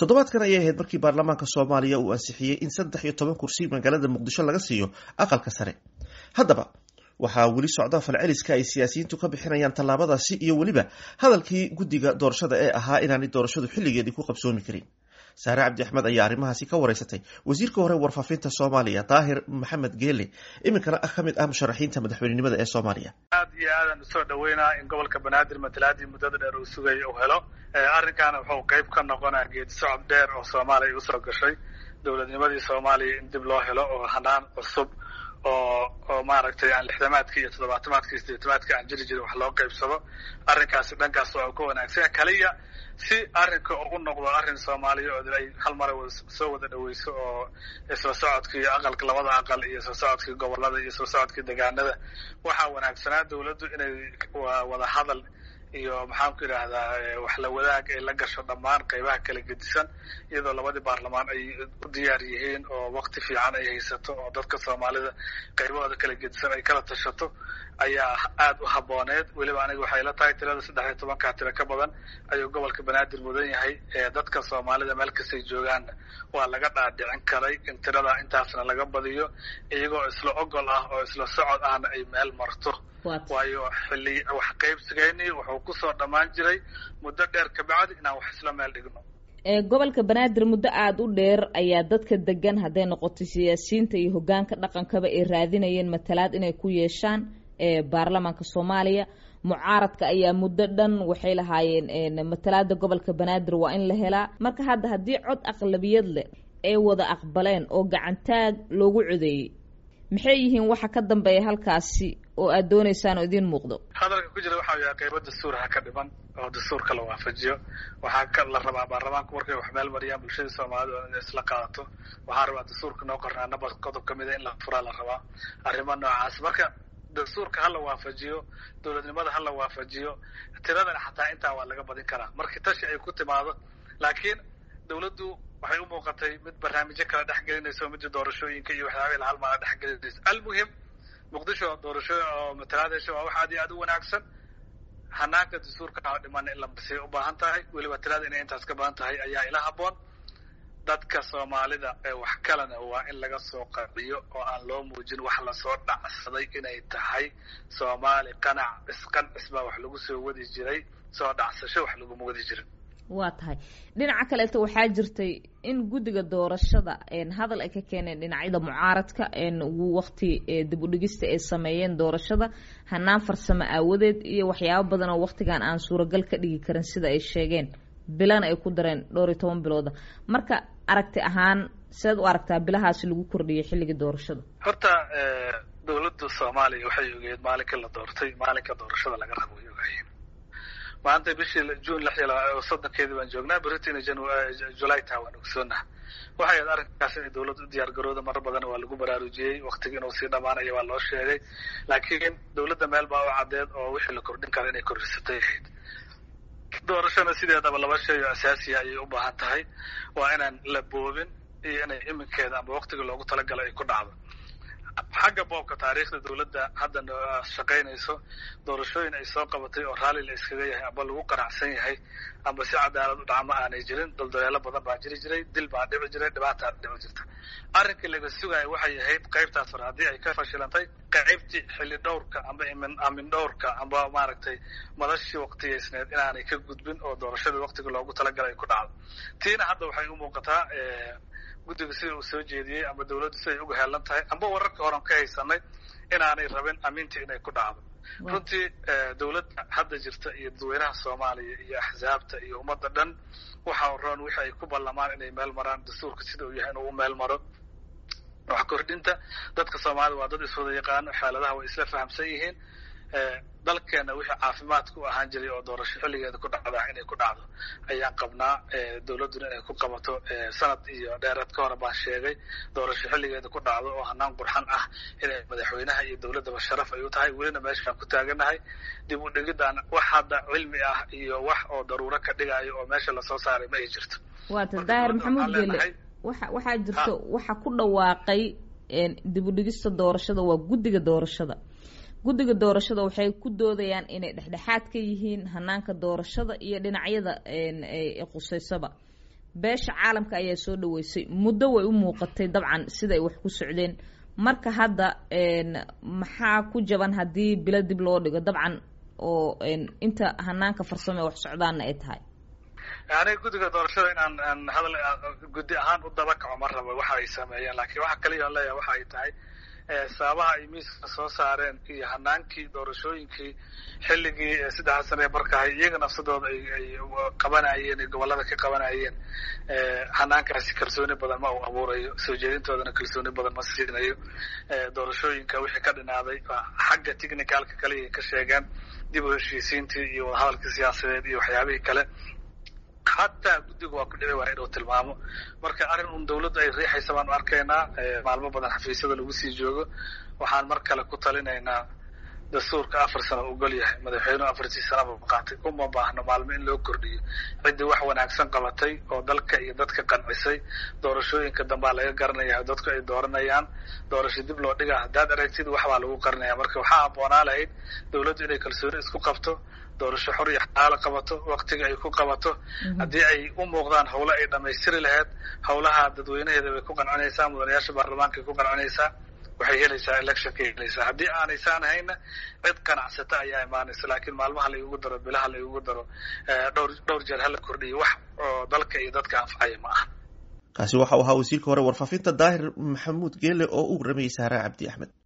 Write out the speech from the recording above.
toddobaadkan ayay ahayd markii baarlamaanka Soomaaliya uu ansixiyay in 13 kursi magaalada Muqdisho laga siiyo aqalka sare. Haddaba waxaa weli socda falceliska ay siyaasiyiintu ka bixinayaan tallaabadaasi iyo weliba hadalkii guddiga doorashada ee ahaa inaanay doorashadu xilligeedii ku qabsoomi karin. Saare Cabdi Axmed ayaa arrimahaasi ka wareysatay wasiirka hore warfaafinta Soomaaliya Daahir Maxamed Geele, iminkana ka mid ah musharaxiinta madaxweynenimada ee Soomaaliya. aad iyo aadan u soo dhaweynaa in gobolka Banaadir matalaadii muddada dheer uu sugay uu helo. Arrinkan wuxuu qayb ka noqonayaa geedi socod dheer oo Soomaaliya u soo gashay dowladnimadii Soomaaliya in dib loo helo oo hanaan cusub oo maaragtay aan lixdamaadkii iyo toddobaatamaadkii siddeetamaadkii aan jiri jirin wax loo qaybsado. Arrinkaasi dhankaas waa ku wanaagsan kaliya si arrinka ugu noqdo arrin Soomaaliya oo ay hal mar soo wada dhaweyso oo isla socodkii aqalka labada aqal iyo isla socodkii gobolada iyo isla socodkii deegaanada waxaa wanaagsanaa dowladdu inay wada hadal iyo maxaan ku yiraahdaa wax la wadaag ay la gasho dhammaan qaybaha kala gedisan iyadoo labadii baarlamaan ay u diyaar yihiin oo waqti fiican ay haysato oo dadka Soomaalida qaybahooda kala gedisan ay kala tashato ayaa aad u habooneed. weliba aniga waxay la tahay tirada 13 tiro ka badan ayuu gobolka Banaadir mudan yahay dadka Soomaalida meel kasta ay joogaan waa laga dhaadhicin karay in tirada intaasna laga badiyo iyagoo isla ogol ah oo isla socod ahna ay meel marto. waayo xilli wax qaybsigeeni wuxuu ku soo dhamaan jiray muddo dheer ka bacdi inaan wax isla meel dhigno. gobolka Banaadir muddo aad u dheer ayaa dadka degan haday noqoto siyaasiyiinta iyo hoggaanka dhaqankaba ay raadinayeen matalaad inay ku yeeshaan baarlamaanka Soomaaliya. mucaaradka ayaa muddo dhan waxay lahaayeen matalaada gobolka Banaadir waa in la helaa. marka haddii cod aqlabiyad leh ay wada aqbaleen oo gacantaag loogu codeeyay maxay yihiin waxa ka dambeeya halkaasi oo aad doonaysaan oo idin muuqdo? hadalka ku jira waxa weeye qaybo dastuur ka dhiman oo dastuurka la waafajiyo. waxaa la rabaa baarlamaanku markay wax meel mariyaan bulshada Soomaalida inay isla qaadato. waxaa rabaa dastuurka noo qornaa nabad qodob kamid ah in la furaa la rabaa arrimo noocaas. marka dastuurka hala waafajiyo, dowladnimada hala waafajiyo, tiradana xataa intaa waa laga badin karaa markii tashi ay ku timaado. laakiin dowladdu waxay u muuqatay mid barnaamijyo kala dhexgelinayso mid doorashooyinka iyo waxyaabo la halmaana dhexgelinayso. almuhim Muqdisho doorasho oo matalaadayso waa wax aad iyo aad u wanaagsan. hanaanka dastuurka oo dhiman in la basay u baahan tahay weliba tirada inay intaas ka badan tahay ayaa ila haboon. dadka Soomaalida ee wax kalena waa in laga soo qabiyo oo aan loo muujin wax la soo dhacsaday inay tahay Soomaali qanac isba wax lagu soo wadi jiray soo dhacsasho wax lagu wadi jiray. waa tahay dhinaca kale waxaa jirtay in guddiga doorashada hadal ay ka keeneen dhinacyada mucaaradka waqti dib u dhigista ay sameeyeen doorashada hanaan farsamo aawadeed iyo waxyaabo badan oo waqtigan aan suuragal ka dhigi karin sida ay sheegeen bilan ay ku dareen 12 bilooda. marka aragti ahaan sidoo u aragtaa bilahaasi lagu kordhiyay xilliga doorashada? horta dowladda Soomaaliya waxay ogeyd maalinka la doortay maalinka doorashada laga rabo ogaayeen. maanta bishii June 3 baan joognaa Britain July taan ogsoonahay. waxay arrinkaas in dowladdu u diyaar garowda mar badan waa lagu baraarujiyay waqtiga inuu sii dhamaanayo waa loo sheegay. laakiin dowladda meel baa u cadeed oo wixii la kordhin kara inay kordhisatay ahayd. doorashada sideedaba laba shay oo asaasi ah ay u baahan tahay waa inaan la boobin iyo inay iminkeeda ama waqtiga loogu talagalay ay ku dhacdo. xagga boobka taariikhda dowladda hadda shaqaynayso doorashooyin ay soo qabatay oo raalli la iskaga yahay ama lagu qanacsan yahay ama si cadaalad u dhacma aanay jirin. daldaleelo badan baa jiri jiray, dil baa dhici jiray, dhibaataa dhici jirta. arrinkii laga sugayay waxay ahayd qaybtaas hore haddii ay ka fashilantay qaybtii xilli dhowrka ama amin dhowrka ama maaragtay madashii waqtigeysneed inaanay ka gudbin oo doorashada waqtiga loogu talagalay ay ku dhacdo. tiina hadda waxay u muuqataa guddiga sida uu soo jeediyey ama dowladdu siday uga heelan tahay ama wararka horan ka haysanay inaanay rabin amintii inay ku dhacdo. runtii dowladda hadda jirta iyo dadweynaha Soomaaliya iyo axsaabta iyo ummadda dhan waxa roon wixii ay ku ballamaan inay meel maraan dastuurka sida uu yahay inuu meel maro. wax kordhinta dadka Soomaalida waa dad iswada yaqaan xaaladaha way isla fahamsan yihiin. dalkeena wixii caafimaadku ahaan jiray oo doorasho xilligeeda ku dhacda inay ku dhacdo ayaan qabnaa. dowladuna inay ku qabato sanad iyo dheeraad ka hor baan sheegay doorasho xilligeeda ku dhacdo oo hanaan qurxan ah inay madaxweynaha iyo dowladda sharaf ay u tahay. welina meeshaan ku taaganahay dib u dhigidaan wax hadda cilmi ah iyo wax oo daruuro ka dhigayo oo meesha la soo saaray ma ay jirto. waa Daahir Maxamed Geele waxaa jirto waxa ku dhawaaqay dib u dhigista doorashada waa guddiga doorashada. guddiga doorashada waxay ku doodayaan inay dhexdhexaad ka yihiin hanaanka doorashada iyo dhinacyada ee quseysaba. beesha caalamka ayaa soo dhaweysay muddo way u muuqatay dabcan sida ay wax ku socdeen marka hadda maxaa ku jaban haddii bilo dib loo dhigo dabcan oo inta hanaanka farsamo ee wax socdaanna ay tahay aniga guddiga doorashada inaan hadal guddi ahaan u daba kaco ma rabo waxa ay sameeyeen laakiin waxa kaliya aan leeyahay waxa ay tahay sababaha ay miiska soo saareen iyo hanaankii doorashooyinkii xilligii 3 sano barkahay iyaga nafsadooda ay qabanayeen gobolada ka qabanayeen hanaankaasi kalsooni badan ma uu abuurayo soo jeedintoodana kalsooni badan ma siinayo doorashooyinka wixii ka dhinaaday xagga technicalka kaliya ka sheegaan dib u heshiisiintii iyo wadahadalka siyaasadeed iyo waxyaabihii kale حتى guddigu waa ku dhici waaya inuu tilmaamo marka arrin un dawladdu ay riixaysa baan u arkaynaa maalmo badan xafiisyada lagu sii joogo waxaan mar kale ku talinaynaa dastuurka 4 sano ogol yahay madaxweynuhu 4 sano qaatay uma baahno maalmo in loo kordhiyo cidii wax wanaagsan qabatay oo dalka iyo dadka qancisay doorashooyinka dambe laga garanayaa dadku ay dooranayaan doorasho dib loo dhigaa hadaad aragtid wax baa lagu qarinayaa marka waxaa aboonaa lahayd dawladdu inay kalsooni isku qabto doorasho xor iyo xalaal qabato waqtiga ay ku qabato hadii ay u muuqdaan hawlo ay dhameystiri lahayd hawlaha dadweynaheeda way ku qancinaysaa mudanayaasha baarlamaanka ku qancinaysaa waxay helaysaa election ka helaysaa hadii aanaysan hayna cid qanacsata ayaa imaanaysa laakiin maalmaha la ugu daro bilaha la ugu daro dhowr jeer hal kordhiyo wax oo dalka iyo dadka anfacaya ma aha kaasi waxa uu ahaa wasiirka hore warfaafinta Daahir Maxamuud Geele oo u rameeyay Saara Cabdi Axmed